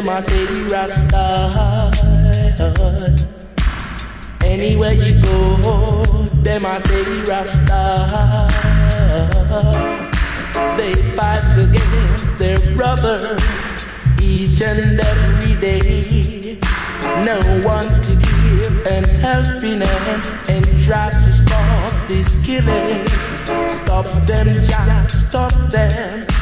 them I say Rasta. Anywhere you go, them I say Rasta. They fight against their brothers each and every day. No one to give an helping hand and try to stop this killing. Stop them, Jah, stop them.